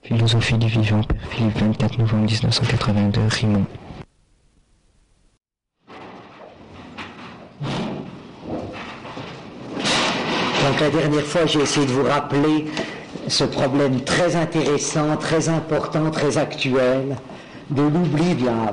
Philosophie du vivant, Père Philippe, 24 novembre 1982, Rimont. Donc la dernière fois, j'ai essayé de vous rappeler ce problème très intéressant, très important, très actuel, de l'oubli de l'âme.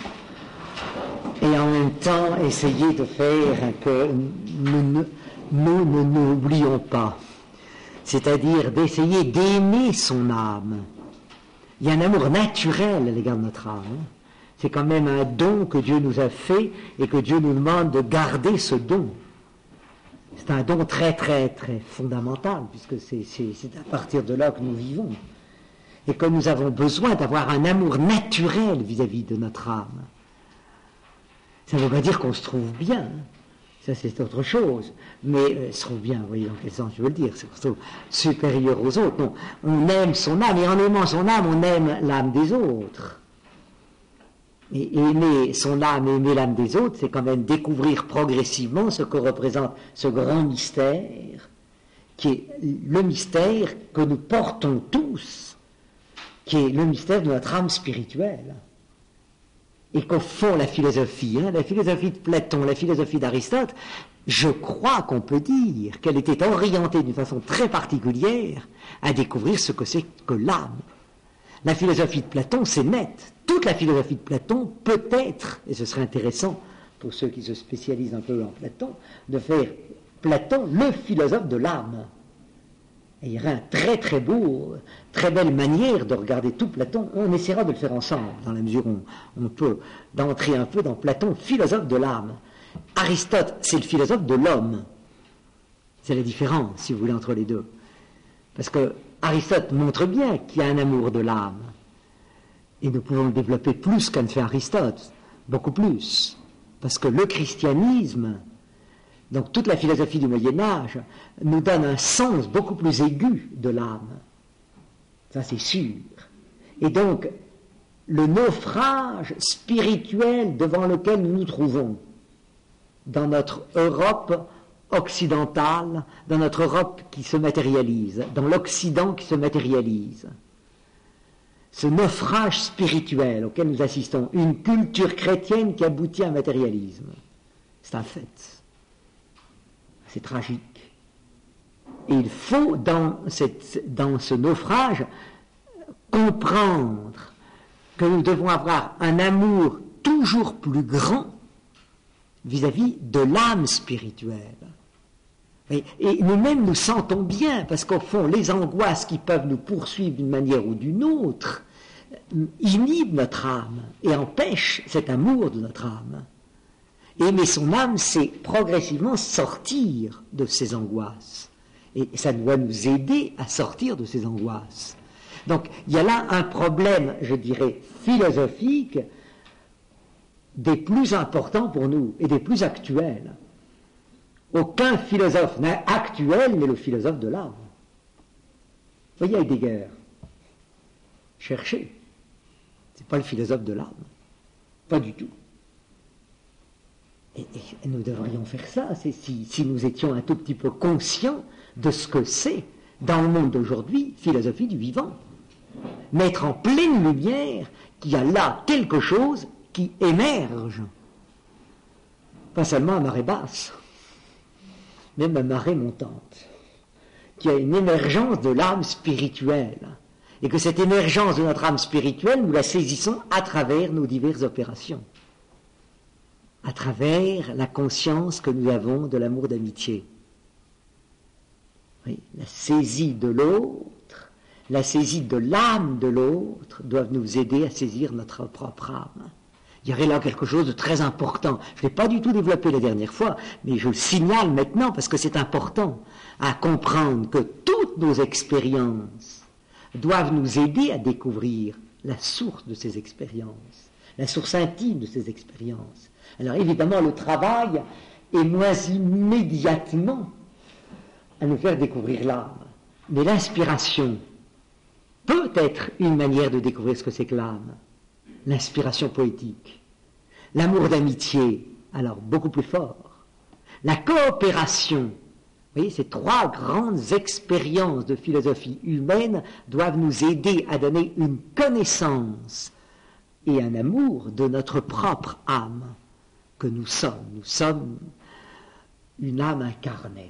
Et en même temps, essayer de faire que nous ne n'oublions pas. C'est-à-dire d'essayer d'aimer son âme. Il y a un amour naturel à l'égard de notre âme. C'est quand même un don que Dieu nous a fait et que Dieu nous demande de garder ce don. C'est un don très très très fondamental, puisque c'est à partir de là que nous vivons. Et que nous avons besoin d'avoir un amour naturel vis-à-vis de notre âme. Ça ne veut pas dire qu'on se trouve bien, ça c'est autre chose, mais se trouve bien, vous voyez dans quel sens je veux le dire, c'est qu'on se trouve supérieur aux autres. Non, on aime son âme, et en aimant son âme, on aime l'âme des autres. Et aimer son âme, aimer l'âme des autres, c'est quand même découvrir progressivement ce que représente ce grand mystère, qui est le mystère que nous portons tous, qui est le mystère de notre âme spirituelle. Et qu'au fond, la philosophie de Platon, la philosophie d'Aristote, je crois qu'on peut dire qu'elle était orientée d'une façon très particulière à découvrir ce que c'est que l'âme. La philosophie de Platon, c'est net. Toute la philosophie de Platon peut être, et ce serait intéressant pour ceux qui se spécialisent un peu en Platon, de faire Platon le philosophe de l'âme. Et il y aurait un très très beau, très belle manière de regarder tout Platon. On essaiera de le faire ensemble, dans la mesure où on peut d'entrer un peu dans Platon, philosophe de l'âme. Aristote, c'est le philosophe de l'homme. C'est la différence, si vous voulez, entre les deux. Parce que Aristote montre bien qu'il y a un amour de l'âme. Et nous pouvons le développer plus qu'a fait Aristote, beaucoup plus. Parce que le christianisme, donc toute la philosophie du Moyen-Âge, nous donne un sens beaucoup plus aigu de l'âme. Ça c'est sûr. Et donc, le naufrage spirituel devant lequel nous nous trouvons, dans notre Europe occidentale, dans notre Europe qui se matérialise, dans l'Occident qui se matérialise, ce naufrage spirituel auquel nous assistons, une culture chrétienne qui aboutit à un matérialisme, c'est un fait. C'est tragique. Et il faut, dans ce naufrage, comprendre que nous devons avoir un amour toujours plus grand vis-à-vis de l'âme spirituelle. Et nous-mêmes nous sentons bien, parce qu'au fond, les angoisses qui peuvent nous poursuivre d'une manière ou d'une autre inhibent notre âme et empêchent cet amour de notre âme. Aimer son âme, c'est progressivement sortir de ces angoisses. Et ça doit nous aider à sortir de ces angoisses. Donc, il y a là un problème, je dirais, philosophique des plus importants pour nous et des plus actuels. Aucun philosophe actuel n'est le philosophe de l'âme. Voyez Heidegger. Cherchez. C'est pas le philosophe de l'âme. Pas du tout. Et nous devrions faire ça, si nous étions un tout petit peu conscients de ce que c'est, dans le monde d'aujourd'hui, philosophie du vivant. Mettre en pleine lumière qu'il y a là quelque chose qui émerge. Pas seulement à marée basse, même à marée montante. Qu'il y a une émergence de l'âme spirituelle. Et que cette émergence de notre âme spirituelle, nous la saisissons à travers nos diverses opérations. À travers la conscience que nous avons de l'amour d'amitié. Oui, la saisie de l'autre, la saisie de l'âme de l'autre doivent nous aider à saisir notre propre âme. Il y aurait là quelque chose de très important. Je ne l'ai pas du tout développé la dernière fois, mais je le signale maintenant parce que c'est important à comprendre que toutes nos expériences doivent nous aider à découvrir la source de ces expériences, la source intime de ces expériences. Alors évidemment, le travail est moins immédiatement à nous faire découvrir l'âme. Mais l'inspiration peut être une manière de découvrir ce que c'est que l'âme. L'inspiration poétique. L'amour d'amitié, alors beaucoup plus fort. La coopération Vous voyez, ces trois grandes expériences de philosophie humaine doivent nous aider à donner une connaissance et un amour de notre propre âme que nous sommes. Nous sommes une âme incarnée.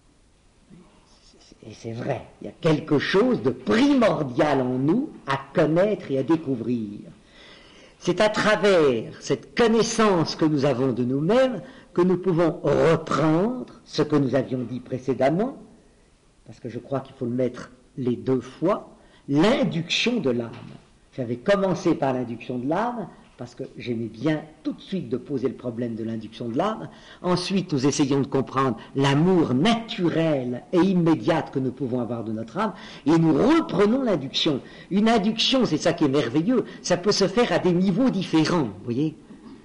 Et c'est vrai, il y a quelque chose de primordial en nous à connaître et à découvrir. C'est à travers cette connaissance que nous avons de nous-mêmes que nous pouvons reprendre ce que nous avions dit précédemment, parce que je crois qu'il faut le mettre les deux fois, l'induction de l'âme. J'avais commencé par l'induction de l'âme, parce que j'aimais bien tout de suite de poser le problème de l'induction de l'âme. Ensuite, nous essayons de comprendre l'amour naturel et immédiat que nous pouvons avoir de notre âme, et nous reprenons l'induction. Une induction, c'est ça qui est merveilleux, ça peut se faire à des niveaux différents, vous voyez.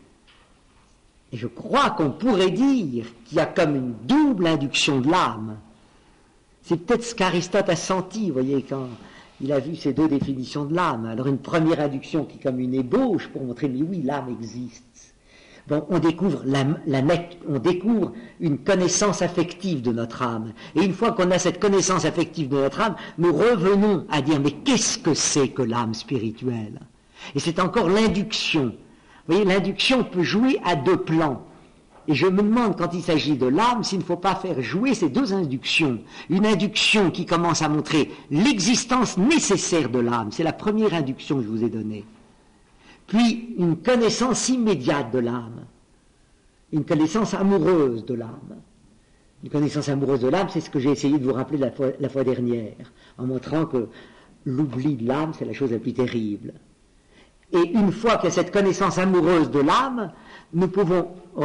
Et je crois qu'on pourrait dire qu'il y a comme une double induction de l'âme. C'est peut-être ce qu'Aristote a senti, vous voyez, quand il a vu ces deux définitions de l'âme. Alors une première induction qui est comme une ébauche pour montrer, mais oui, l'âme existe. Bon, on découvre on découvre une connaissance affective de notre âme. Et une fois qu'on a cette connaissance affective de notre âme, nous revenons à dire, mais qu'est-ce que c'est que l'âme spirituelle? Et c'est encore l'induction. Vous voyez, l'induction peut jouer à deux plans. Et je me demande, quand il s'agit de l'âme, s'il ne faut pas faire jouer ces deux inductions. Une induction qui commence à montrer l'existence nécessaire de l'âme. C'est la première induction que je vous ai donnée. Puis, une connaissance immédiate de l'âme. Une connaissance amoureuse de l'âme. Une connaissance amoureuse de l'âme, c'est ce que j'ai essayé de vous rappeler la fois dernière, en montrant que l'oubli de l'âme, c'est la chose la plus terrible. Et une fois qu'il y a cette connaissance amoureuse de l'âme, nous pouvons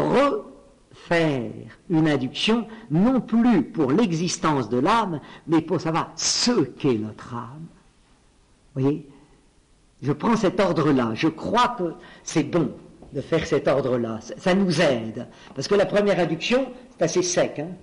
refaire une induction, non plus pour l'existence de l'âme, mais pour savoir ce qu'est notre âme. Vous voyez, je prends cet ordre-là. Je crois que c'est bon de faire cet ordre-là. Ça nous aide. Parce que la première induction, c'est assez sec. Hein.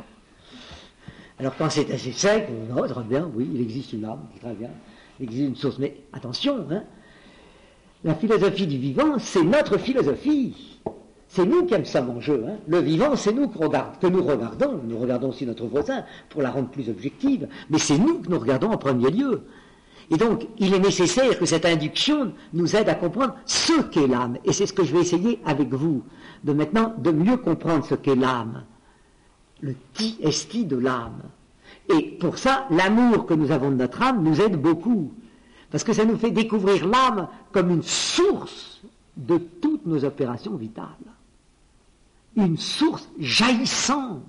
Alors quand c'est assez sec, on très bien, oui, il existe une âme, très bien. Il existe une source. Mais attention, hein, la philosophie du vivant, c'est notre philosophie. C'est nous qui sommes en jeu. Hein. Le vivant, c'est nous que nous regardons. Nous regardons aussi notre voisin pour la rendre plus objective. Mais c'est nous que nous regardons en premier lieu. Et donc, il est nécessaire que cette induction nous aide à comprendre ce qu'est l'âme. Et c'est ce que je vais essayer avec vous, de maintenant de mieux comprendre ce qu'est l'âme. Le ti esti de l'âme. Et pour ça, l'amour que nous avons de notre âme nous aide beaucoup. Parce que ça nous fait découvrir l'âme comme une source de toutes nos opérations vitales. Une source jaillissante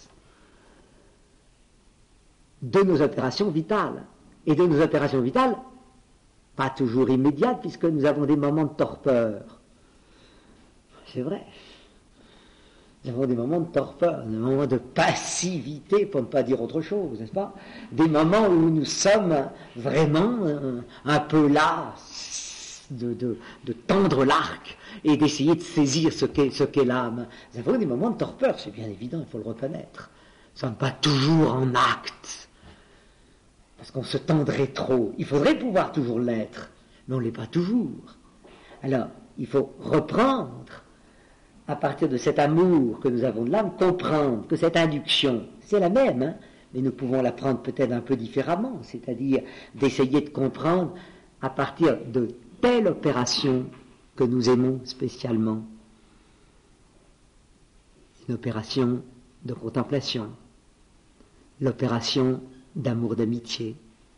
de nos opérations vitales. Et de nos opérations vitales, pas toujours immédiates, puisque nous avons des moments de torpeur. C'est vrai. Nous avons des moments de torpeur, des moments de passivité, pour ne pas dire autre chose, n'est-ce pas? Des moments où nous sommes vraiment un peu là, de tendre l'arc et d'essayer de saisir ce qu'est l'âme. Nous avons des moments de torpeur, c'est bien évident, il faut le reconnaître. Nous ne sommes pas toujours en acte, parce qu'on se tendrait trop. Il faudrait pouvoir toujours l'être, mais on ne l'est pas toujours. Alors, il faut reprendre, à partir de cet amour que nous avons de l'âme, comprendre que cette induction, c'est la même, hein, mais nous pouvons la prendre peut-être un peu différemment, c'est-à-dire d'essayer de comprendre à partir de telle opération que nous aimons spécialement. Une opération de contemplation, l'opération d'amour d'amitié,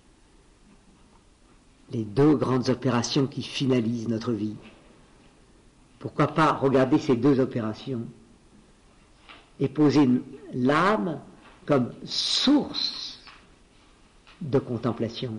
les deux grandes opérations qui finalisent notre vie. Pourquoi pas regarder ces deux opérations et poser l'âme comme source de contemplation.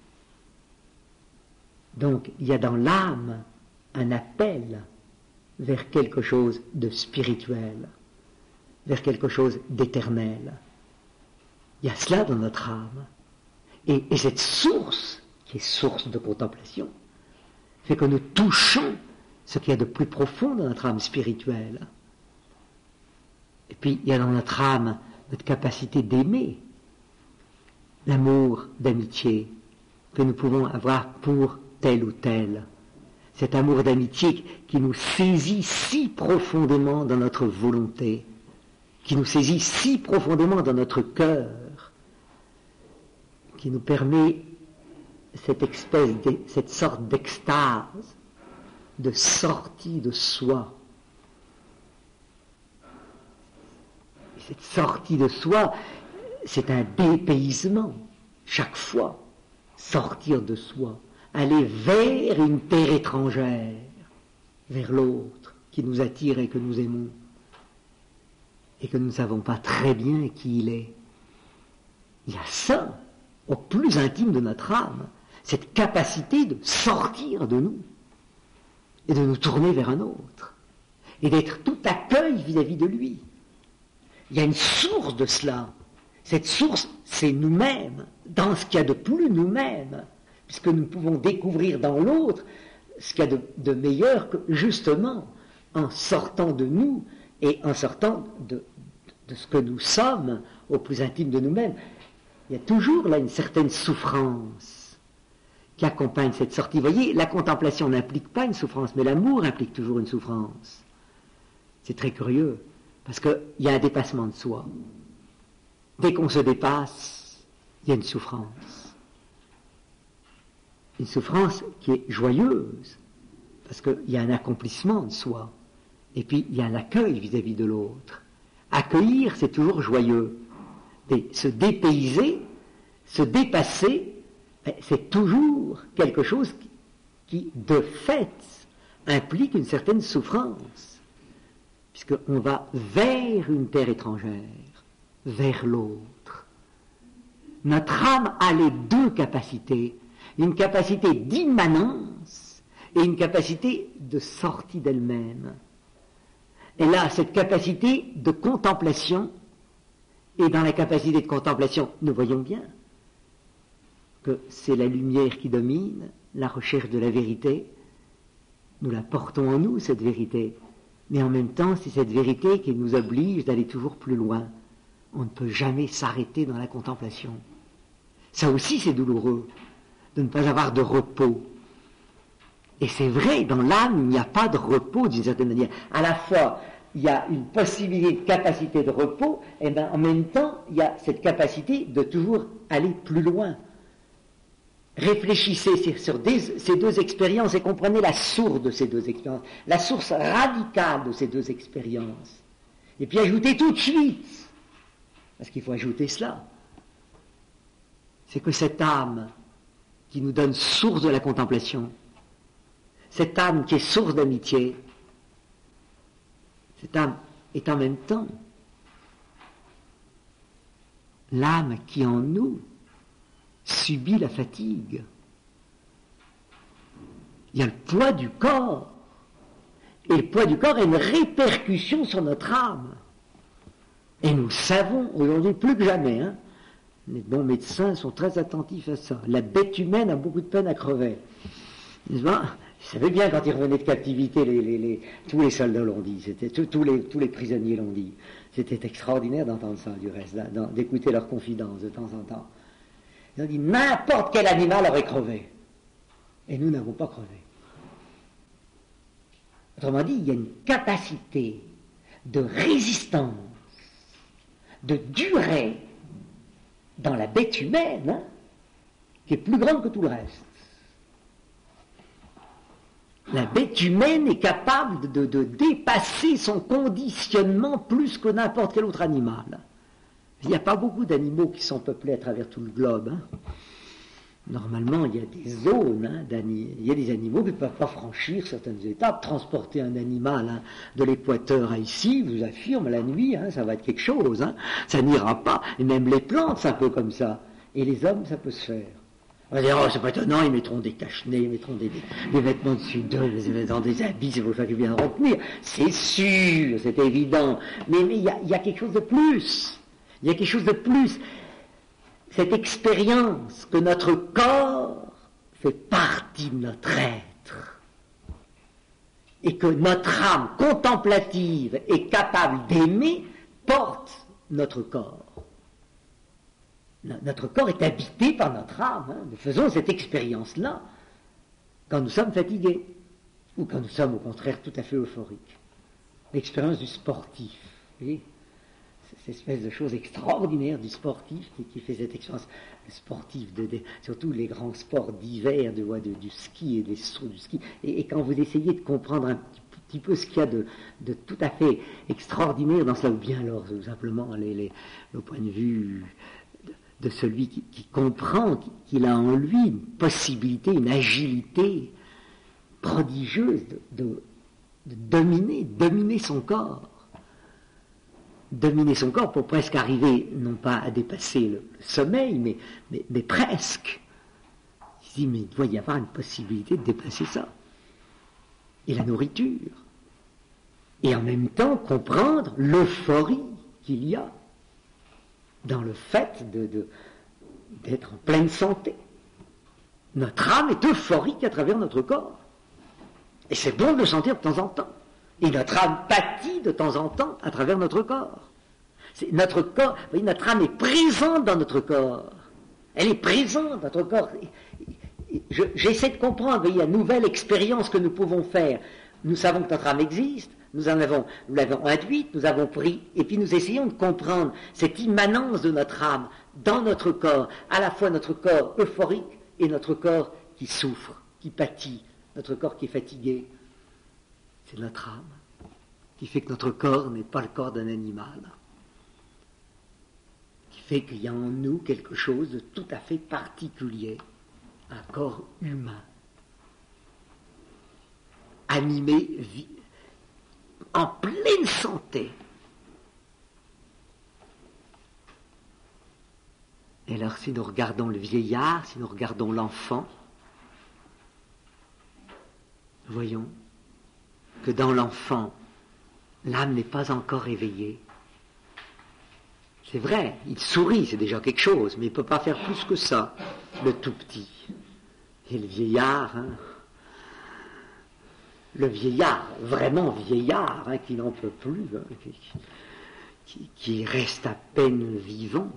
Donc, il y a dans l'âme un appel vers quelque chose de spirituel, vers quelque chose d'éternel. Il y a cela dans notre âme. Et cette source, qui est source de contemplation, fait que nous touchons ce qu'il y a de plus profond dans notre âme spirituelle. Et puis, il y a dans notre âme notre capacité d'aimer, l'amour d'amitié que nous pouvons avoir pour tel ou tel. Cet amour d'amitié qui nous saisit si profondément dans notre volonté qui nous saisit si profondément dans notre cœur, qui nous permet cette sorte d'extase, de sortie de soi. Et cette sortie de soi, c'est un dépaysement, chaque fois, sortir de soi, aller vers une terre étrangère, vers l'autre, qui nous attire et que nous aimons, et que nous ne savons pas très bien qui il est. Il y a ça, au plus intime de notre âme, cette capacité de sortir de nous, et de nous tourner vers un autre, et d'être tout accueil vis-à-vis de lui. Il y a une source de cela. Cette source, c'est nous-mêmes, dans ce qu'il y a de plus nous-mêmes, puisque nous pouvons découvrir dans l'autre ce qu'il y a de meilleur que, justement, en sortant de nous et en sortant de ce que nous sommes au plus intime de nous-mêmes. Il y a toujours là une certaine souffrance qui accompagne cette sortie. Vous voyez, la contemplation n'implique pas une souffrance, mais l'amour implique toujours une souffrance. C'est très curieux, parce qu'il y a un dépassement de soi. Dès qu'on se dépasse, il y a une souffrance. Une souffrance qui est joyeuse, parce qu'il y a un accomplissement de soi. Et puis, il y a un accueil vis-à-vis de l'autre. Accueillir, c'est toujours joyeux. Se dépayser, se dépasser, c'est toujours quelque chose qui, de fait, implique une certaine souffrance. Puisqu'on va vers une terre étrangère, vers l'autre. Notre âme a les deux capacités, une capacité d'immanence et une capacité de sortie d'elle-même. Elle a cette capacité de contemplation, et dans la capacité de contemplation, nous voyons bien que c'est la lumière qui domine, la recherche de la vérité. Nous la portons en nous, cette vérité. Mais en même temps, c'est cette vérité qui nous oblige d'aller toujours plus loin. On ne peut jamais s'arrêter dans la contemplation. Ça aussi, c'est douloureux, de ne pas avoir de repos. Et c'est vrai, dans l'âme, il n'y a pas de repos d'une certaine manière. À la fois, il y a une possibilité de capacité de repos, et bien en même temps, il y a cette capacité de toujours aller plus loin. Réfléchissez sur ces deux expériences et comprenez la source de ces deux expériences, la source radicale de ces deux expériences. Et puis ajoutez tout de suite, parce qu'il faut ajouter cela, c'est que cette âme qui nous donne source de la contemplation, cette âme qui est source d'amitié, cette âme est en même temps l'âme qui en nous subit la fatigue. Il y a le poids du corps, et le poids du corps a une répercussion sur notre âme. Et nous savons aujourd'hui plus que jamais, les bons médecins sont très attentifs à ça. La bête humaine a beaucoup de peine à crever. N'est-ce pas ? Vous savez bien, quand ils revenaient de captivité, tous les soldats l'ont dit, tous les prisonniers l'ont dit. C'était extraordinaire d'entendre ça, du reste, d'écouter leurs confidences de temps en temps. Ils ont dit, n'importe quel animal aurait crevé. Et nous n'avons pas crevé. Autrement dit, il y a une capacité de résistance, de durée dans la bête humaine, qui est plus grande que tout le reste. La bête humaine est capable de dépasser son conditionnement plus que n'importe quel autre animal. Il n'y a pas beaucoup d'animaux qui sont peuplés à travers tout le globe. Normalement, il y a des zones, il y a des animaux qui ne peuvent pas franchir certaines étapes. Transporter un animal de l'équateur à ici, je vous affirme, la nuit, ça va être quelque chose. Ça n'ira pas. Et même les plantes, c'est un peu comme ça. Et les hommes, ça peut se faire. On va dire, oh, c'est pas étonnant, ils mettront des cache-nez, ils mettront des vêtements dessus d'eux, ils mettront des habits, c'est pour ça qu'ils viennent retenir. C'est sûr, c'est évident. Mais il y a quelque chose de plus. Il y a quelque chose de plus. Cette expérience que notre corps fait partie de notre être. Et que notre âme contemplative est capable d'aimer porte notre corps. Notre corps est habité par notre âme. Nous faisons cette expérience-là quand nous sommes fatigués ou quand nous sommes au contraire tout à fait euphoriques. L'expérience du sportif. Vous voyez, cette espèce de chose extraordinaire du sportif qui fait cette expérience sportive, surtout les grands sports d'hiver, du ski et des sauts du ski. Et quand vous essayez de comprendre un petit peu ce qu'il y a de tout à fait extraordinaire dans cela, ou bien alors tout simplement le point de vue de celui qui comprend qu'il a en lui une possibilité, une agilité prodigieuse de dominer son corps. Dominer son corps pour presque arriver, non pas à dépasser le sommeil, mais presque. Il dit, mais il doit y avoir une possibilité de dépasser ça. Et la nourriture. Et en même temps, comprendre l'euphorie qu'il y a dans le fait d'être en pleine santé. Notre âme est euphorique à travers notre corps. Et c'est bon de le sentir de temps en temps. Et notre âme pâtit de temps en temps à travers notre corps. Notre corps, vous voyez, notre âme est présente dans notre corps. Elle est présente dans notre corps. J'essaie de comprendre, vous voyez, la nouvelle expérience que nous pouvons faire. Nous savons que notre âme existe, nous l'avons induite, nous avons pris, et puis nous essayons de comprendre cette immanence de notre âme dans notre corps, à la fois notre corps euphorique et notre corps qui souffre, qui pâtit, notre corps qui est fatigué. C'est notre âme qui fait que notre corps n'est pas le corps d'un animal, qui fait qu'il y a en nous quelque chose de tout à fait particulier, un corps humain, animé, en pleine santé. Et alors si nous regardons le vieillard, si nous regardons l'enfant, voyons que dans l'enfant, l'âme n'est pas encore éveillée. C'est vrai, il sourit, c'est déjà quelque chose, mais il ne peut pas faire plus que ça, le tout petit. Et le vieillard, le vieillard, vraiment vieillard, qui n'en peut plus, qui reste à peine vivant.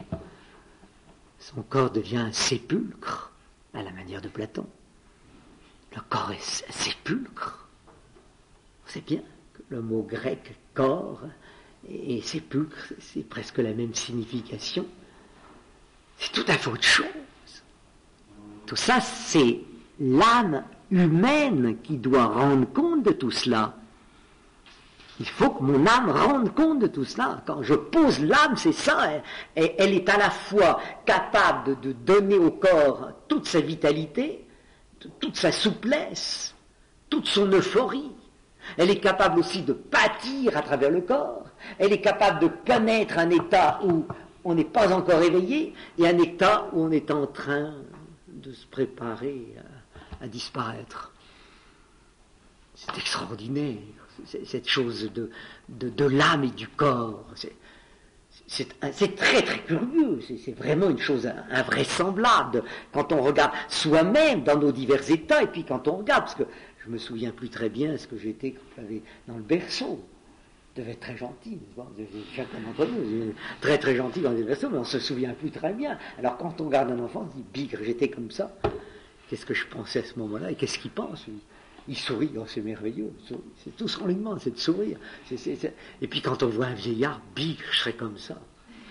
Son corps devient un sépulcre, à la manière de Platon. Le corps est un sépulcre. Vous savez bien que le mot grec corps et sépulcre, c'est presque la même signification. C'est tout à fait autre chose. Tout ça, c'est l'âme humaine qui doit rendre compte de tout cela. Il faut que mon âme rende compte de tout cela. Quand je pose l'âme, c'est ça. Elle est à la fois capable de donner au corps toute sa vitalité, toute sa souplesse, toute son euphorie. Elle est capable aussi de pâtir à travers le corps. Elle est capable de connaître un état où on n'est pas encore éveillé et un état où on est en train de se préparer à disparaître. C'est extraordinaire, cette chose de l'âme et du corps. C'est très très curieux, c'est vraiment une chose invraisemblable quand on regarde soi-même dans nos divers états, et puis quand on regarde, parce que je me souviens plus très bien ce que j'étais quand j'avais dans le berceau. Je devais être très gentil, chacun d'entre nous, très très gentil dans le berceau, mais on ne se souvient plus très bien. Alors quand on regarde un enfant, on se dit, bigre, j'étais comme ça. Qu'est-ce que je pensais à ce moment-là, et qu'est-ce qu'il pense, lui? Il sourit, oh, c'est merveilleux, c'est tout ce qu'on lui demande, c'est de sourire. Et puis quand on voit un vieillard, bigre, je serais comme ça.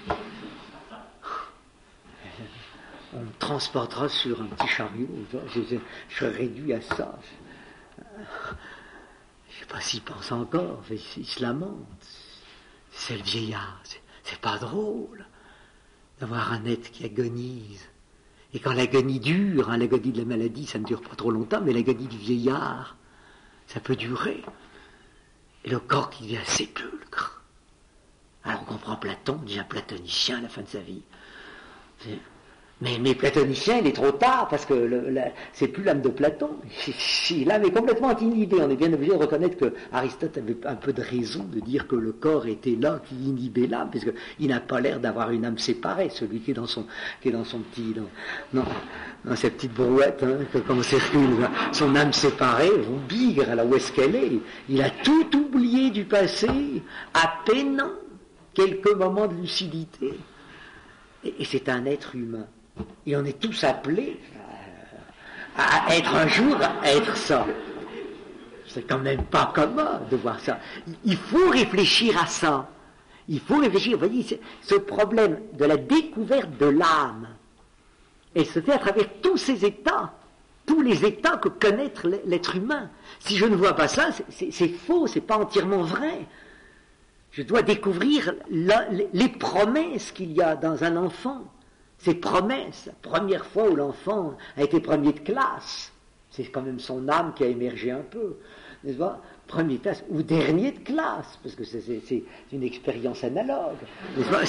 On me transportera sur un petit chariot, je serais réduit à ça. Je ne sais pas s'il pense encore, mais il se lamente. C'est le vieillard, c'est pas drôle d'avoir un être qui agonise. Et quand l'agonie dure, l'agonie de la maladie, ça ne dure pas trop longtemps, mais l'agonie du vieillard, ça peut durer. Et le corps qui devient sépulcre. Alors on comprend Platon, il devient platonicien à la fin de sa vie. Mais platonicien, il est trop tard, parce que c'est plus l'âme de Platon. L'âme est complètement inhibée. On est bien obligé de reconnaître que Aristote avait un peu de raison de dire que le corps était là, qui inhibait l'âme, parce qu'il n'a pas l'air d'avoir une âme séparée, celui qui est dans son petit, dans cette petite brouette, comme circule son âme séparée, vous bigre, là où est-ce qu'elle est. Il a tout oublié du passé, à peine quelques moments de lucidité. Et c'est un être humain. Et on est tous appelés à être un jour, à être ça. C'est quand même pas commode de voir ça. Il faut réfléchir à ça. Il faut réfléchir. Vous voyez, ce problème de la découverte de l'âme, elle se fait à travers tous ces états, tous les états que connaît l'être humain. Si je ne vois pas ça, c'est faux, c'est pas entièrement vrai. Je dois découvrir les promesses qu'il y a dans un enfant. Ces promesses, la première fois où l'enfant a été premier de classe, c'est quand même son âme qui a émergé un peu, n'est-ce pas? Premier de classe, ou dernier de classe, parce que c'est une expérience analogue, n'est-ce pas?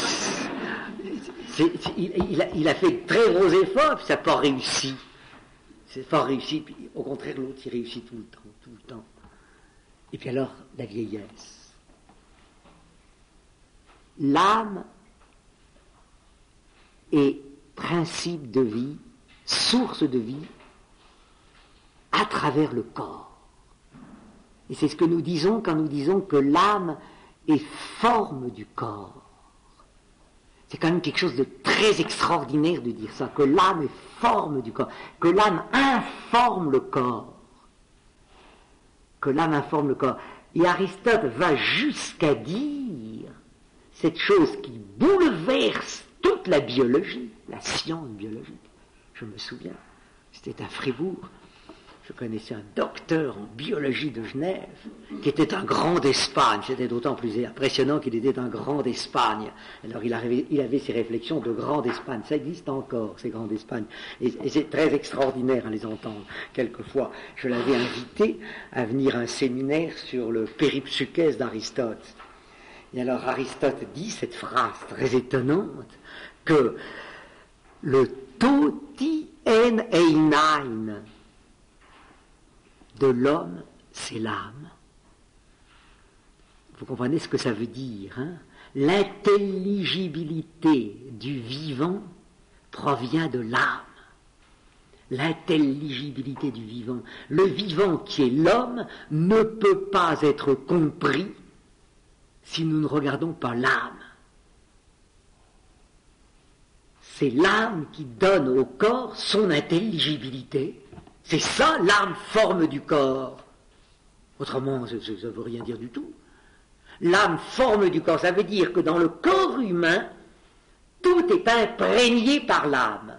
Il a fait de très gros efforts, puis ça n'a pas réussi. C'est pas réussi, puis au contraire, l'autre, il réussit tout le temps. Et puis alors, la vieillesse. L'âme est principe de vie, source de vie, à travers le corps. Et c'est ce que nous disons quand nous disons que l'âme est forme du corps. C'est quand même quelque chose de très extraordinaire de dire ça, que l'âme est forme du corps, que l'âme informe le corps. Que l'âme informe le corps. Et Aristote va jusqu'à dire cette chose qui bouleverse toute la biologie, la science biologique. Je me souviens, c'était à Fribourg, je connaissais un docteur en biologie de Genève, qui était un grand d'Espagne. C'était d'autant plus impressionnant qu'il était un grand d'Espagne. Alors il avait ces réflexions de grand d'Espagne. Ça existe encore, ces grands d'Espagne. Et c'est très extraordinaire à les entendre. Quelquefois, je l'avais invité à venir à un séminaire sur le péripsuchès d'Aristote. Et alors Aristote dit cette phrase très étonnante, que le toti en einein de l'homme, c'est l'âme. Vous comprenez ce que ça veut dire, hein? L'intelligibilité du vivant provient de l'âme. L'intelligibilité du vivant. Le vivant qui est l'homme ne peut pas être compris si nous ne regardons pas l'âme. C'est l'âme qui donne au corps son intelligibilité. C'est ça, l'âme forme du corps. Autrement, ça ne veut rien dire du tout. L'âme forme du corps, ça veut dire que dans le corps humain, tout est imprégné par l'âme.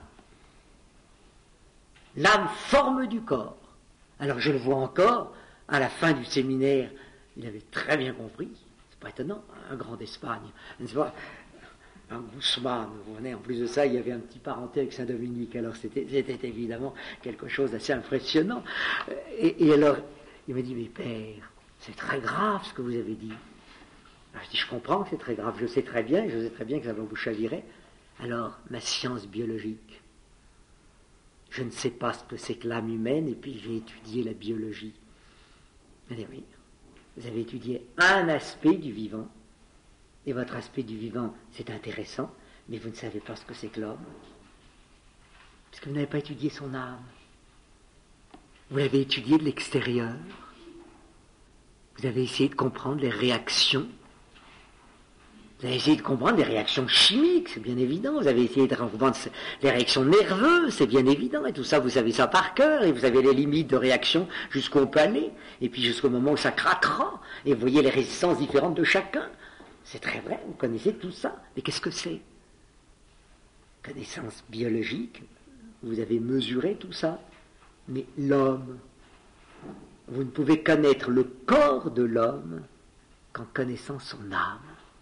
L'âme forme du corps. Alors je le vois encore, à la fin du séminaire, il avait très bien compris, c'est pas étonnant, un grand d'Espagne, n'est-ce pas? Un Guzman, vous voyez, en plus de ça, il y avait un petit parenté avec Saint-Dominique, alors c'était évidemment quelque chose d'assez impressionnant. Et alors, il m'a dit, mais père, c'est très grave ce que vous avez dit. Alors, je dis, je comprends que c'est très grave, je sais très bien que ça va vous chavirer. Alors, ma science biologique, je ne sais pas ce que c'est que l'âme humaine, et puis j'ai étudié la biologie. Il m'a dit, oui, vous avez étudié un aspect du vivant, et votre aspect du vivant, c'est intéressant, mais vous ne savez pas ce que c'est que l'homme, parce que vous n'avez pas étudié son âme. Vous l'avez étudié de l'extérieur. Vous avez essayé de comprendre les réactions. Vous avez essayé de comprendre les réactions chimiques, c'est bien évident. Vous avez essayé de comprendre les réactions nerveuses, c'est bien évident. Et tout ça, vous savez ça par cœur, et vous avez les limites de réaction jusqu'où on peut aller, et puis jusqu'au moment où ça craquera, et vous voyez les résistances différentes de chacun. C'est très vrai, vous connaissez tout ça. Mais qu'est-ce que c'est? Connaissance biologique, vous avez mesuré tout ça. Mais l'homme, vous ne pouvez connaître le corps de l'homme qu'en connaissant son âme.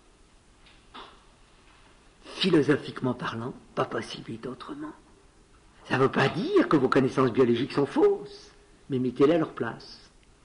Philosophiquement parlant, pas possible autrement. Ça ne veut pas dire que vos connaissances biologiques sont fausses, mais mettez-les à leur place.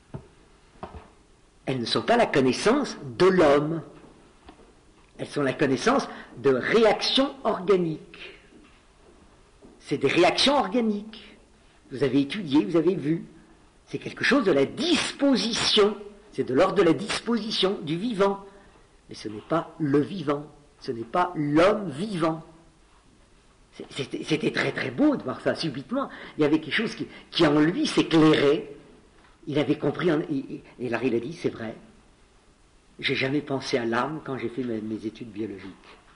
Elles ne sont pas la connaissance de l'homme. Elles sont la connaissance de réactions organiques. C'est des réactions organiques. Vous avez étudié, vous avez vu. C'est quelque chose de la disposition. C'est de l'ordre de la disposition du vivant. Mais ce n'est pas le vivant. Ce n'est pas l'homme vivant. C'était très très beau de voir ça. Subitement, il y avait quelque chose qui en lui s'éclairait. Il avait compris, et là il a dit, c'est vrai. J'ai jamais pensé à l'âme quand j'ai fait mes études biologiques.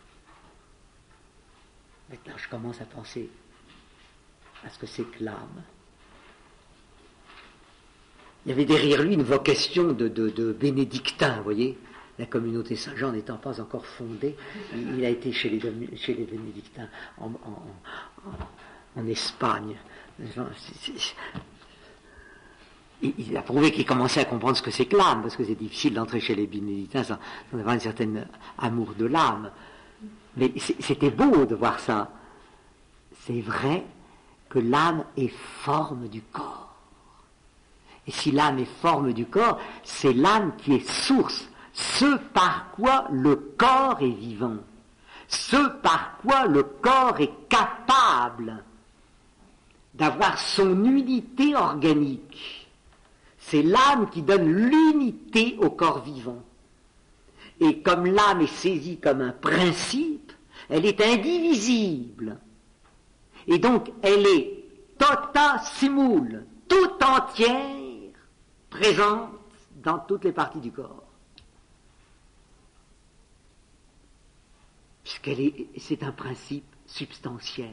Maintenant, je commence à penser à ce que c'est que l'âme. Il y avait derrière lui une vocation de bénédictin, vous voyez. la communauté Saint-Jean n'étant pas encore fondée, il a été chez les bénédictins en Espagne. Il a prouvé qu'il commençait à comprendre ce que c'est que l'âme, parce que c'est difficile d'entrer chez les bénédictins sans avoir un certain amour de l'âme. Mais c'était beau de voir ça. C'est vrai que l'âme est forme du corps. Et si l'âme est forme du corps, c'est l'âme qui est source, ce par quoi le corps est vivant, ce par quoi le corps est capable d'avoir son unité organique. C'est l'âme qui donne l'unité au corps vivant. Et comme l'âme est saisie comme un principe, elle est indivisible. Et donc, elle est tota simul, tout entière, présente dans toutes les parties du corps. C'est un principe substantiel.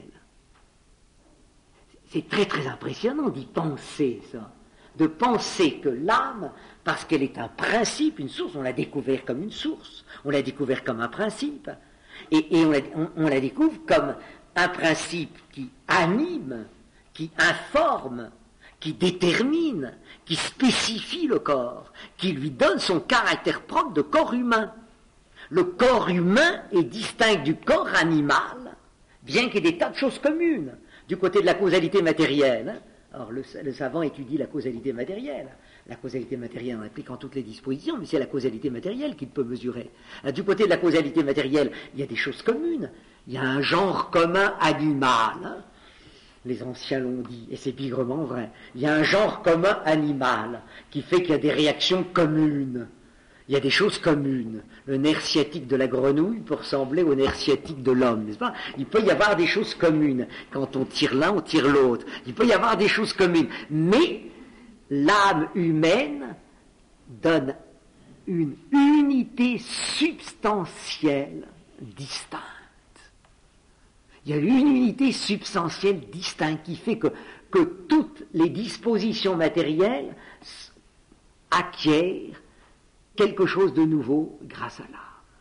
C'est très très impressionnant d'y penser, ça. De penser que l'âme, parce qu'elle est un principe, une source, on l'a découvert comme une source, on l'a découvert comme un principe, et on la découvre comme un principe qui anime, qui informe, qui détermine, qui spécifie le corps, qui lui donne son caractère propre de corps humain. Le corps humain est distinct du corps animal, bien qu'il y ait des tas de choses communes, du côté de la causalité matérielle. Alors le savant étudie la causalité matérielle. La causalité matérielle en impliquant toutes les dispositions, mais c'est la causalité matérielle qu'il peut mesurer. Du côté de la causalité matérielle, il y a des choses communes. Il y a un genre commun animal. Hein. Les anciens l'ont dit, et c'est bigrement vrai. Il y a un genre commun animal qui fait qu'il y a des réactions communes. Il y a des choses communes. Le nerf sciatique de la grenouille peut ressembler au nerf sciatique de l'homme, n'est-ce pas? Il peut y avoir des choses communes. Quand on tire l'un, on tire l'autre. Il peut y avoir des choses communes. Mais l'âme humaine donne une unité substantielle distincte. Il y a une unité substantielle distincte qui fait que toutes les dispositions matérielles acquièrent quelque chose de nouveau grâce à l'âme.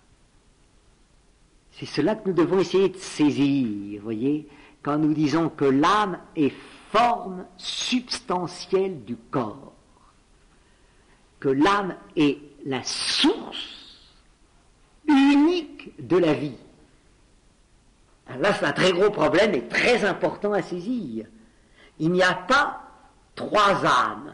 C'est cela que nous devons essayer de saisir, voyez, quand nous disons que l'âme est forme substantielle du corps, que l'âme est la source unique de la vie. Alors là, c'est un très gros problème et très important à saisir. Il n'y a pas trois âmes.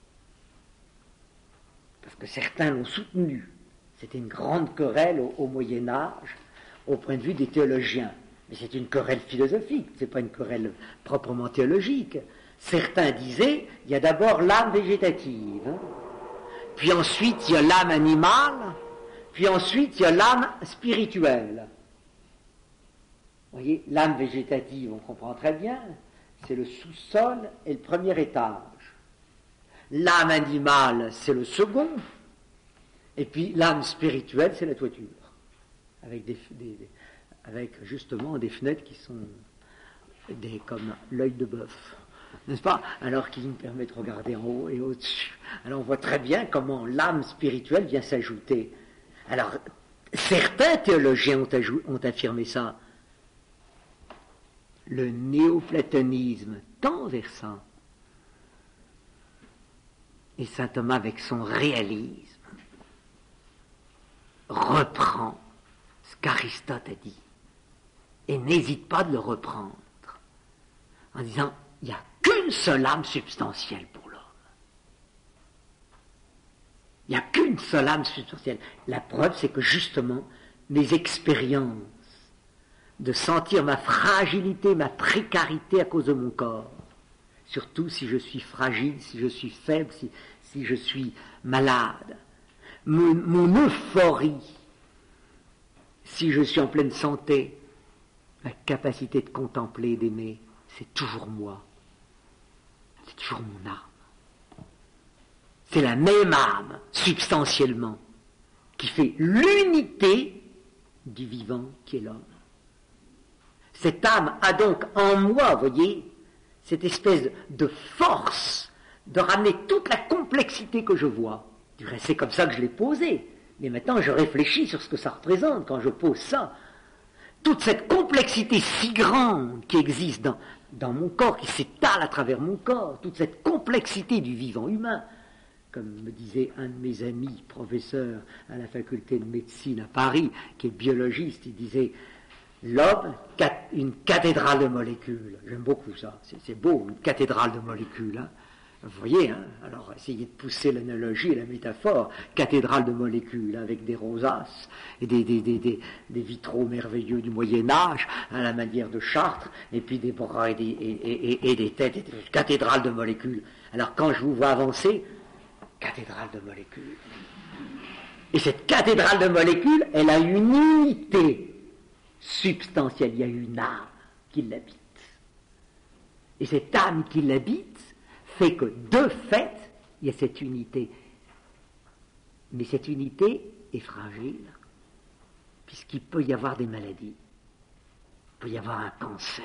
Parce que certains l'ont soutenu. C'était une grande querelle au Moyen-Âge, au point de vue des théologiens. Mais c'est une querelle philosophique, c'est pas une querelle proprement théologique. Certains disaient, il y a d'abord l'âme végétative, hein, puis ensuite il y a l'âme animale, puis ensuite il y a l'âme spirituelle. Vous voyez, l'âme végétative, on comprend très bien, c'est le sous-sol et le premier étage. L'âme animale, c'est le second, et puis l'âme spirituelle, c'est la toiture, avec avec justement des fenêtres qui sont comme l'œil de bœuf, n'est-ce pas? Alors qui nous permet de regarder en haut et au-dessus. Alors on voit très bien comment l'âme spirituelle vient s'ajouter. Alors, certains théologiens ont affirmé ça. Le néoplatonisme tend vers ça. Et saint Thomas, avec son réalisme, reprend ce qu'Aristote a dit et n'hésite pas de le reprendre en disant il n'y a qu'une seule âme substantielle pour l'homme. Il n'y a qu'une seule âme substantielle. La preuve, c'est que justement, mes expériences de sentir ma fragilité, ma précarité à cause de mon corps, surtout si je suis fragile, si je suis faible, si je suis malade. Mon euphorie, si je suis en pleine santé, la capacité de contempler, d'aimer, c'est toujours moi. C'est toujours mon âme. C'est la même âme, substantiellement, qui fait l'unité du vivant qui est l'homme. Cette âme a donc en moi, voyez, cette espèce de force de ramener toute la complexité que je vois. C'est comme ça que je l'ai posé. Mais maintenant, je réfléchis sur ce que ça représente quand je pose ça. Toute cette complexité si grande qui existe dans mon corps, qui s'étale à travers mon corps, toute cette complexité du vivant humain, comme me disait un de mes amis, professeur à la faculté de médecine à Paris, qui est biologiste, il disait « L'homme, une cathédrale de molécules ». J'aime beaucoup ça, c'est beau, une cathédrale de molécules. Hein. Vous voyez, hein, alors essayez de pousser l'analogie et la métaphore, cathédrale de molécules, avec des rosaces et des vitraux merveilleux du Moyen-Âge, à la manière de Chartres, et puis des bras et des têtes, et des cathédrales de molécules. Alors quand je vous vois avancer, cathédrale de molécules. Et cette cathédrale de molécules, elle a une unité substantielle, il y a une âme qui l'habite. Et cette âme qui l'habite fait que, de fait, il y a cette unité. Mais cette unité est fragile, puisqu'il peut y avoir des maladies. Il peut y avoir un cancer.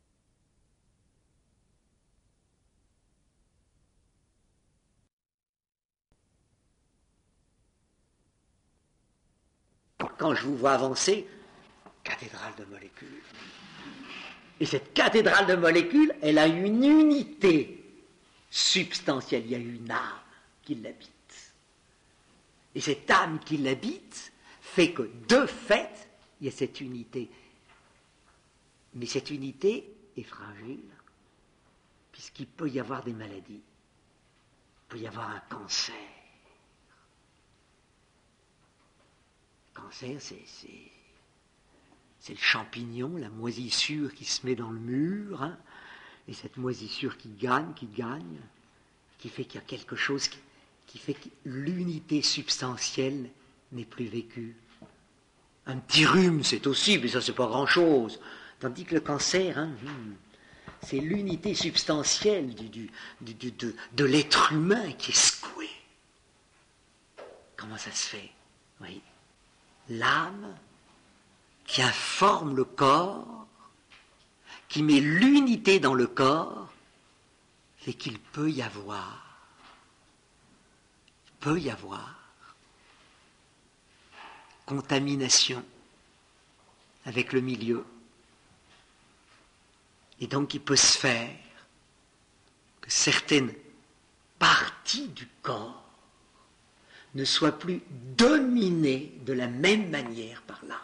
Quand je vous vois avancer, cathédrale de molécules. Et cette cathédrale de molécules, elle a une unité substantielle, il y a une âme qui l'habite. Et cette âme qui l'habite fait que, de fait, il y a cette unité. Mais cette unité est fragile, puisqu'il peut y avoir des maladies. Il peut y avoir un cancer. Le cancer, c'est le champignon, la moisissure qui se met dans le mur, hein. Et cette moisissure qui gagne, qui fait qu'il y a quelque chose qui fait que l'unité substantielle n'est plus vécue. Un petit rhume, c'est aussi, mais ça c'est pas grand-chose. Tandis que le cancer, hein, c'est l'unité substantielle de l'être humain qui est secoué. Comment ça se fait? Oui. L'âme qui informe le corps, qui met l'unité dans le corps, fait qu'il peut y avoir contamination avec le milieu. Et donc il peut se faire que certaines parties du corps ne soient plus dominées de la même manière par l'âme.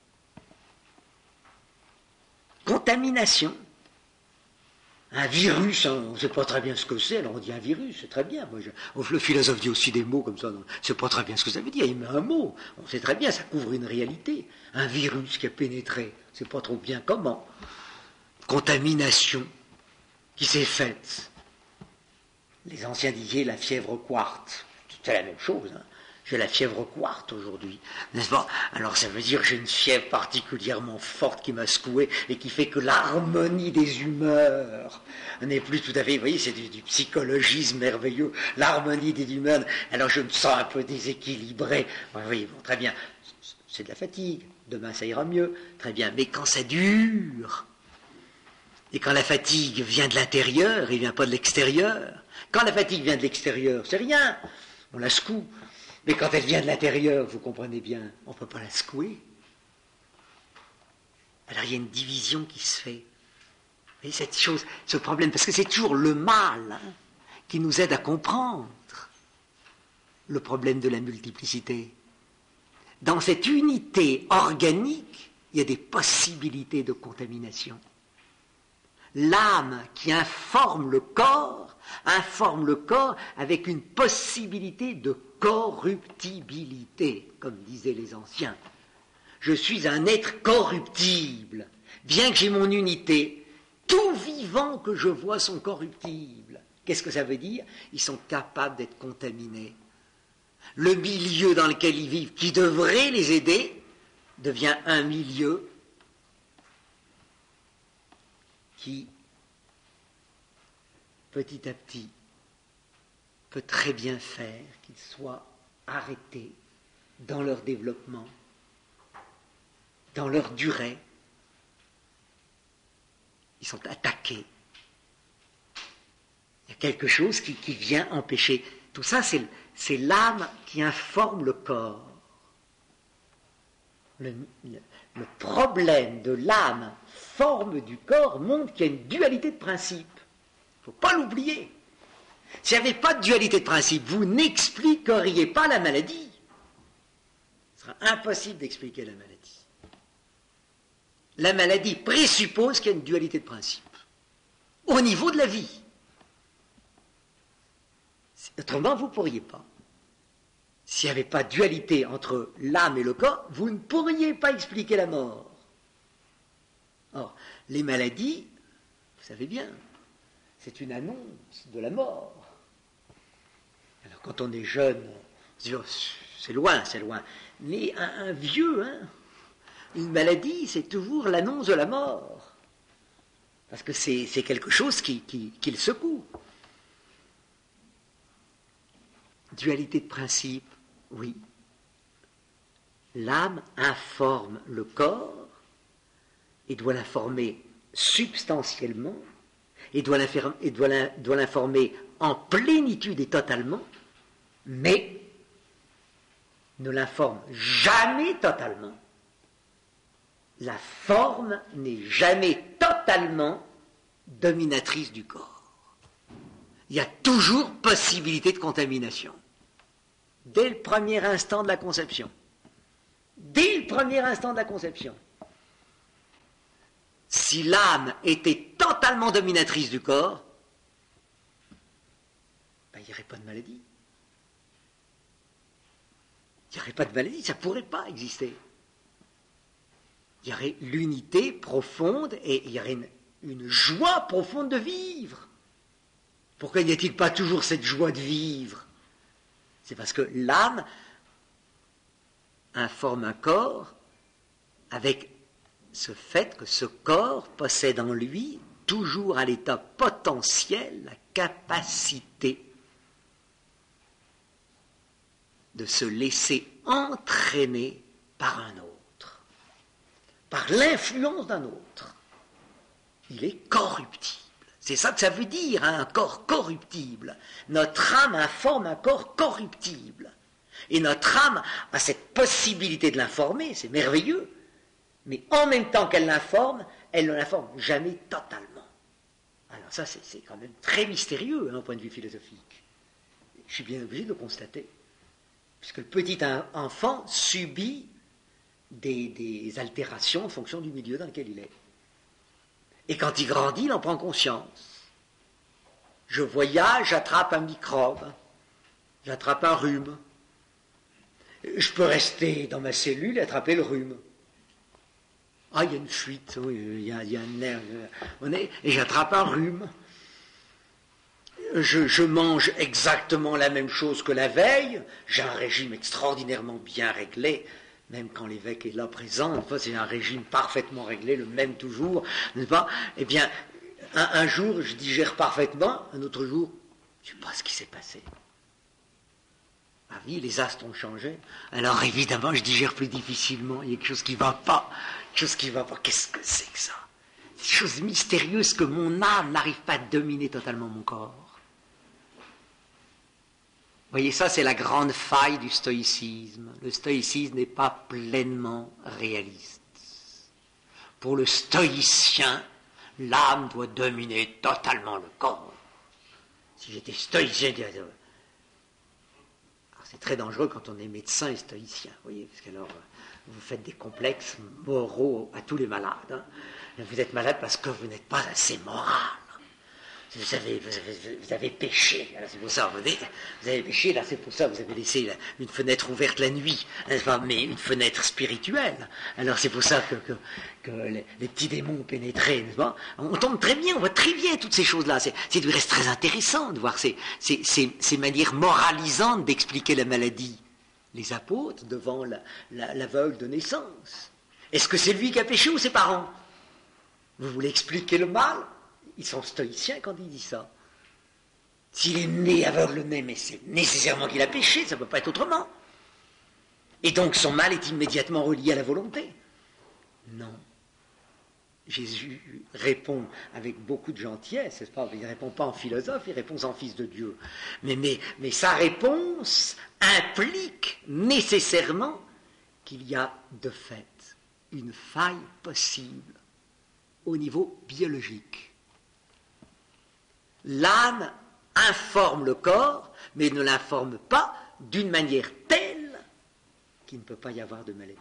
Contamination. Un virus, hein, on ne sait pas très bien ce que c'est, alors on dit un virus, c'est très bien. Le philosophe dit aussi des mots comme ça, on ne sait pas très bien ce que ça veut dire, il met un mot, on sait très bien, ça couvre une réalité. Un virus qui a pénétré, on ne sait pas trop bien comment. Contamination qui s'est faite. Les anciens disaient la fièvre quarte, c'est la même chose, hein. J'ai la fièvre quarte aujourd'hui, n'est-ce pas? Alors ça veut dire que j'ai une fièvre particulièrement forte qui m'a secoué et qui fait que l'harmonie des humeurs n'est plus tout à fait, vous voyez, c'est du psychologisme merveilleux, l'harmonie des humeurs, alors je me sens un peu déséquilibré. Oui, bon, très bien, c'est de la fatigue, demain ça ira mieux, très bien, mais quand ça dure, et quand la fatigue vient de l'intérieur, il ne vient pas de l'extérieur, quand la fatigue vient de l'extérieur, c'est rien, on la secoue. Mais quand elle vient de l'intérieur, vous comprenez bien, on ne peut pas la secouer. Alors il y a une division qui se fait. Et cette chose, ce problème, parce que c'est toujours le mal, hein, qui nous aide à comprendre le problème de la multiplicité. Dans cette unité organique, il y a des possibilités de contamination. L'âme qui informe le corps avec une possibilité de corruptibilité, comme disaient les anciens. Je suis un être corruptible, bien que j'ai mon unité. Tout vivant que je vois sont corruptibles. Qu'est-ce que ça veut dire? Ils sont capables d'être contaminés. Le milieu dans lequel ils vivent, qui devrait les aider, devient un milieu qui, petit à petit, peut très bien faire qu'ils soient arrêtés dans leur développement, dans leur durée. Ils sont attaqués. Il y a quelque chose qui vient empêcher. Tout ça, c'est l'âme qui informe le corps. le problème de l'âme, forme du corps, montre qu'il y a une dualité de principe. Il ne faut pas l'oublier. S'il n'y avait pas de dualité de principe, vous n'expliqueriez pas la maladie. Ce sera impossible d'expliquer la maladie. La maladie présuppose qu'il y a une dualité de principe au niveau de la vie. Autrement, vous ne pourriez pas. S'il n'y avait pas de dualité entre l'âme et le corps, vous ne pourriez pas expliquer la mort. Or, les maladies, vous savez bien, c'est une annonce de la mort. Alors, quand on est jeune, on se dit, oh, c'est loin, c'est loin. Mais un vieux, une maladie, c'est toujours l'annonce de la mort. Parce que c'est quelque chose qui le secoue. Dualité de principe, oui. L'âme informe le corps et doit l'informer substantiellement et doit l'informer en plénitude et totalement, mais ne l'informe jamais totalement. La forme n'est jamais totalement dominatrice du corps. Il y a toujours possibilité de contamination. Dès le premier instant de la conception. Dès le premier instant de la conception. Si l'âme était totalement dominatrice du corps, il n'y aurait pas de maladie. Il n'y aurait pas de maladie, ça ne pourrait pas exister. Il y aurait l'unité profonde et il y aurait une joie profonde de vivre. Pourquoi n'y a-t-il pas toujours cette joie de vivre? C'est parce que l'âme informe un corps avec ce fait que ce corps possède en lui, toujours à l'état potentiel, la capacité de se laisser entraîner par un autre, par l'influence d'un autre. Il est corruptible. C'est ça que ça veut dire, un corps corruptible. Notre âme informe un corps corruptible. Et notre âme a cette possibilité de l'informer, c'est merveilleux. Mais en même temps qu'elle l'informe, elle ne l'informe jamais totalement. Alors ça, c'est quand même très mystérieux, au point de vue philosophique. Je suis bien obligé de le constater. Puisque le petit enfant subit des altérations en fonction du milieu dans lequel il est. Et quand il grandit, il en prend conscience. Je voyage, j'attrape un microbe, j'attrape un rhume. Je peux rester dans ma cellule et attraper le rhume. Ah, il y a une fuite, oui, il y a un nerf. Et j'attrape un rhume. Je mange exactement la même chose que la veille. J'ai un régime extraordinairement bien réglé. Même quand l'évêque est là présent, c'est un régime parfaitement réglé, le même toujours, n'est-ce pas? Eh bien, un jour, je digère parfaitement, un autre jour, je ne sais pas ce qui s'est passé. Ah oui, les astres ont changé. Alors évidemment, je digère plus difficilement. Il y a quelque chose qui ne va pas. Quelque chose qui ne va pas. Qu'est-ce que c'est que ça? Des choses mystérieuses que mon âme n'arrive pas à dominer totalement mon corps. Vous voyez, ça, c'est la grande faille du stoïcisme. Le stoïcisme n'est pas pleinement réaliste. Pour le stoïcien, l'âme doit dominer totalement le corps. Si j'étais stoïcien, c'est très dangereux quand on est médecin et stoïcien, vous voyez, parce que alors vous faites des complexes moraux à tous les malades. Vous êtes malade parce que vous n'êtes pas assez moral. Vous avez péché, alors c'est pour ça, vous avez péché, là c'est pour ça, vous avez laissé une fenêtre ouverte la nuit, n'est-ce pas, mais une fenêtre spirituelle. Alors c'est pour ça que les petits démons ont pénétré, n'est-ce pas? On tombe très bien, on voit très bien toutes ces choses-là. C'est du reste très intéressant de voir ces manières moralisantes d'expliquer la maladie. Les apôtres devant l'aveugle de naissance. Est-ce que c'est lui qui a péché ou ses parents? Vous voulez expliquer le mal? Ils sont stoïciens quand ils disent ça. S'il est né aveugle-né, mais c'est nécessairement qu'il a péché, ça ne peut pas être autrement. Et donc son mal est immédiatement relié à la volonté. Non. Jésus répond avec beaucoup de gentillesse, n'est-ce pas? Il ne répond pas en philosophe, il répond en fils de Dieu. Mais sa réponse implique nécessairement qu'il y a de fait une faille possible au niveau biologique. L'âme informe le corps, mais ne l'informe pas d'une manière telle qu'il ne peut pas y avoir de maladie.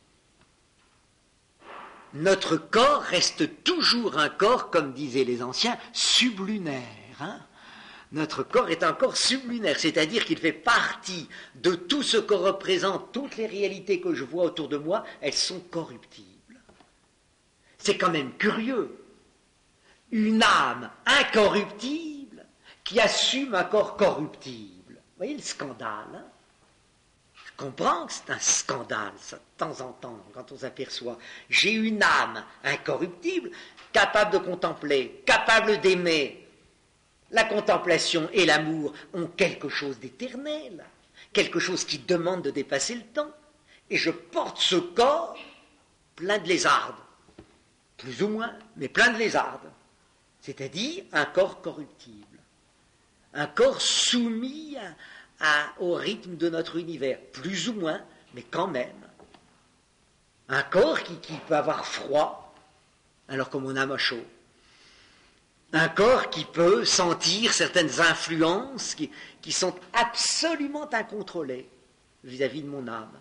Notre corps reste toujours un corps, comme disaient les anciens, sublunaire. Hein. Notre corps est un corps sublunaire, c'est-à-dire qu'il fait partie de tout ce que représente toutes les réalités que je vois autour de moi, elles sont corruptibles. C'est quand même curieux. Une âme incorruptible qui assume un corps corruptible. Vous voyez le scandale, hein? Je comprends que c'est un scandale, ça, de temps en temps, quand on s'aperçoit. J'ai une âme incorruptible, capable de contempler, capable d'aimer. La contemplation et l'amour ont quelque chose d'éternel, quelque chose qui demande de dépasser le temps. Et je porte ce corps plein de lézardes, plus ou moins, mais plein de lézardes. C'est-à-dire un corps corruptible, un corps soumis au rythme de notre univers, plus ou moins, mais quand même. Un corps qui peut avoir froid, alors que mon âme a chaud. Un corps qui peut sentir certaines influences qui sont absolument incontrôlées vis-à-vis de mon âme.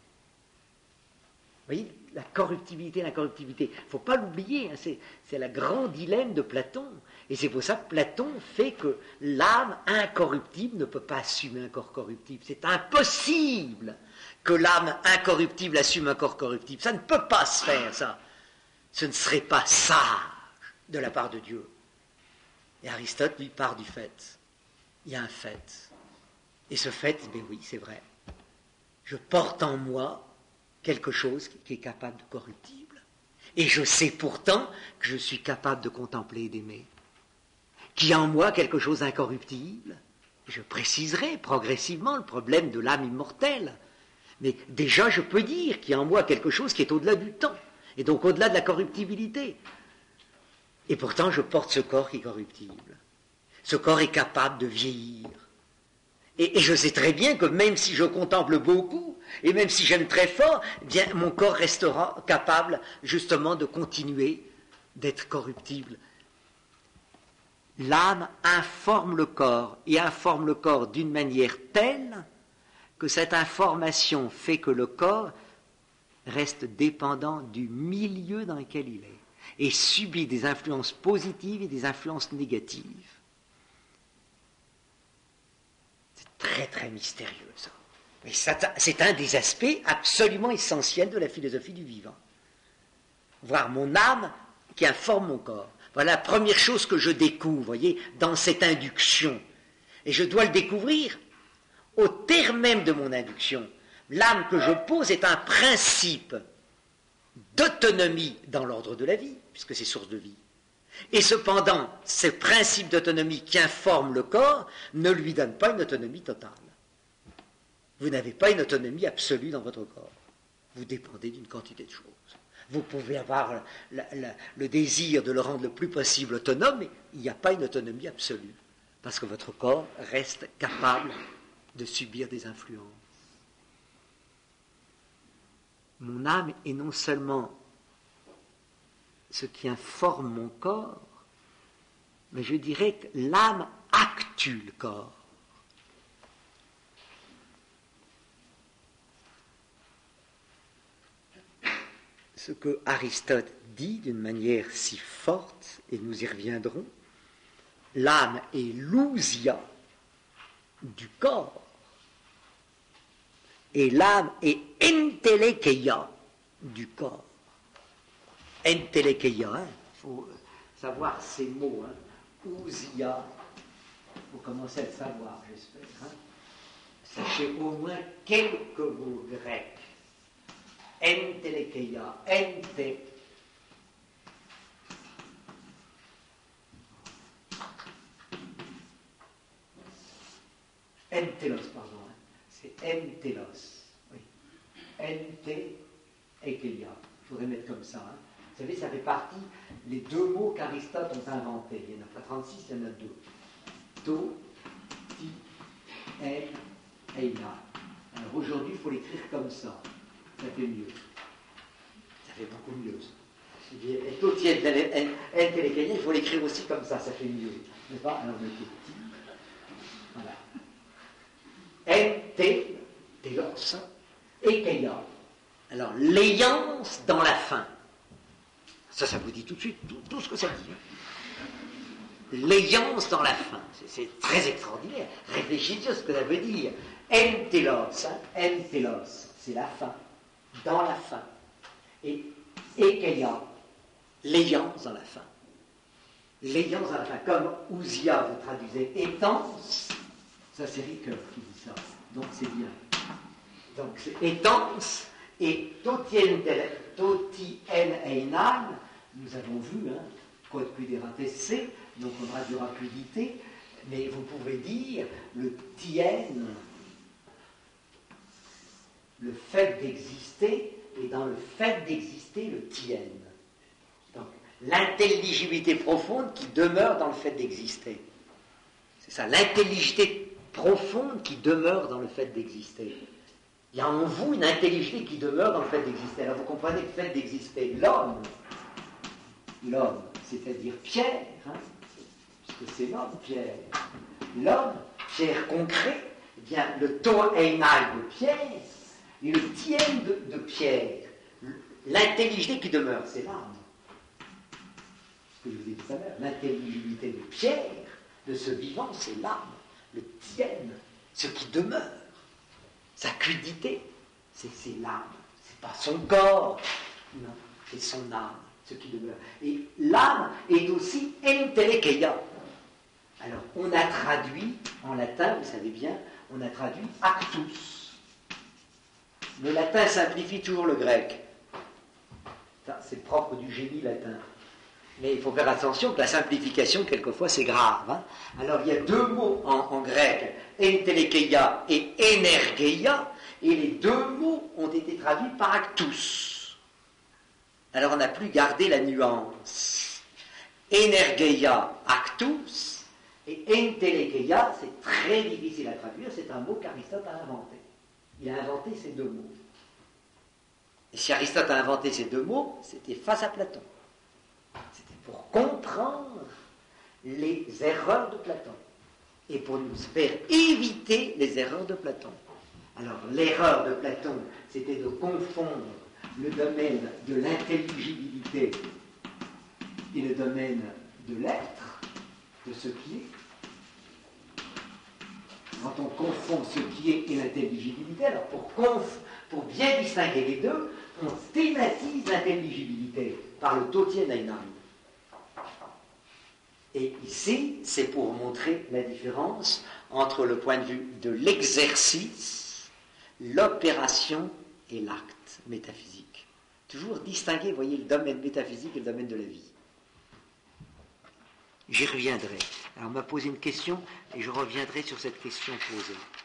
Vous voyez, la corruptibilité, l'incorruptibilité, il ne faut pas l'oublier, hein, c'est la grande dilemme de Platon. Et c'est pour ça que Platon fait que l'âme incorruptible ne peut pas assumer un corps corruptible. C'est impossible que l'âme incorruptible assume un corps corruptible. Ça ne peut pas se faire, ça. Ce ne serait pas sage de la part de Dieu. Et Aristote, lui, part du fait. Il y a un fait. Et ce fait, ben oui, c'est vrai. Je porte en moi quelque chose qui est capable de corruptible. Et je sais pourtant que je suis capable de contempler et d'aimer. Qu'il y a en moi quelque chose d'incorruptible. Je préciserai progressivement le problème de l'âme immortelle. Mais déjà, je peux dire qu'il y a en moi quelque chose qui est au-delà du temps. Et donc au-delà de la corruptibilité. Et pourtant, je porte ce corps qui est corruptible. Ce corps est capable de vieillir. Et je sais très bien que même si je contemple beaucoup, et même si j'aime très fort, eh bien, mon corps restera capable justement de continuer d'être corruptible. L'âme informe le corps, et informe le corps d'une manière telle que cette information fait que le corps reste dépendant du milieu dans lequel il est, et subit des influences positives et des influences négatives. C'est très très mystérieux ça. Mais c'est un des aspects absolument essentiels de la philosophie du vivant. Voir mon âme qui informe mon corps. Voilà la première chose que je découvre, voyez, dans cette induction. Et je dois le découvrir au terme même de mon induction. L'âme que je pose est un principe d'autonomie dans l'ordre de la vie, puisque c'est source de vie. Et cependant, ce principe d'autonomie qui informe le corps ne lui donne pas une autonomie totale. Vous n'avez pas une autonomie absolue dans votre corps. Vous dépendez d'une quantité de choses. Vous pouvez avoir le désir de le rendre le plus possible autonome, mais il n'y a pas une autonomie absolue, parce que votre corps reste capable de subir des influences. Mon âme est non seulement ce qui informe mon corps, mais je dirais que l'âme actue le corps. Ce que Aristote dit d'une manière si forte, et nous y reviendrons, l'âme est l'ousia du corps, et l'âme est entelekeia du corps. Entelekeia, il faut savoir ces mots, hein. Ousia, il faut commencer à le savoir, j'espère. Hein. Sachez au moins quelques mots grecs. Entelekeia, ente. Entelos, pardon. Hein. C'est entelos. Oui. Ente ekeia. Il faudrait mettre comme ça. Hein. Vous savez, ça fait partie, les deux mots qu'Aristote ont inventés. Il n'y en a pas 36, il y en a deux. To, ti, en, eina. Alors aujourd'hui, il faut l'écrire comme ça. Ça fait mieux. Ça fait beaucoup mieux. Et totienne entelekeia, il faut l'écrire aussi comme ça fait mieux. N'est-ce pas? Alors mettez petit. Voilà. Telos, ekeia. Alors, l'ayance dans la fin. Ça vous dit tout de suite tout ce que ça dit. L'ayance dans la fin. C'est très extraordinaire. Réfléchissez à ce que ça veut dire. Entelos, c'est la fin. Dans la fin. Et ekeia, l'ayance dans la fin. L'ayance dans la fin. Comme Ousia, vous traduisez étanche. Ça, c'est Ricoeur qui dit ça. Donc, c'est bien. Donc, c'est étanche. Et totien einan, nous avons vu, quod quiderat esse, donc on traduira quidité, mais vous pouvez dire le tien, le fait d'exister, et dans le fait d'exister, le tien. Donc, l'intelligibilité profonde qui demeure dans le fait d'exister. C'est ça, l'intelligibilité profonde qui demeure dans le fait d'exister. Il y a en vous une intelligence qui demeure dans le fait d'exister. Alors vous comprenez le fait d'exister. L'homme, c'est-à-dire Pierre, puisque c'est l'homme, Pierre. L'homme, Pierre concret, eh bien le to einai de Pierre, et le tien de Pierre. L'intelligence qui demeure, c'est l'âme. Ce que je vous ai dit tout à l'heure. L'intelligibilité de Pierre, de ce vivant, c'est l'âme. Le tien, ce qui demeure. Sa quidité, c'est l'âme, c'est pas son corps, non, c'est son âme, ce qui demeure. Et l'âme est aussi entelekeia. Alors, on a traduit, en latin, vous savez bien, on a traduit actus. Le latin simplifie toujours le grec. Ça, c'est propre du génie latin. Mais il faut faire attention que la simplification, quelquefois, c'est grave. Alors, il y a deux mots en grec, entelekeia et energeia, et les deux mots ont été traduits par actus. Alors, on n'a plus gardé la nuance. Energeia, actus, et entelekeia, c'est très difficile à traduire, c'est un mot qu'Aristote a inventé. Il a inventé ces deux mots. Et si Aristote a inventé ces deux mots, c'était face à Platon. C'était pour comprendre les erreurs de Platon et pour nous faire éviter les erreurs de Platon. Alors, l'erreur de Platon, c'était de confondre le domaine de l'intelligibilité et le domaine de l'être, de ce qui est. Quand on confond ce qui est et l'intelligibilité, alors pour bien distinguer les deux, on thématise l'intelligibilité par le totien einan. Et ici, c'est pour montrer la différence entre le point de vue de l'exercice, l'opération et l'acte métaphysique. Toujours distinguer, voyez, le domaine métaphysique et le domaine de la vie. J'y reviendrai. Alors, on m'a posé une question et je reviendrai sur cette question posée.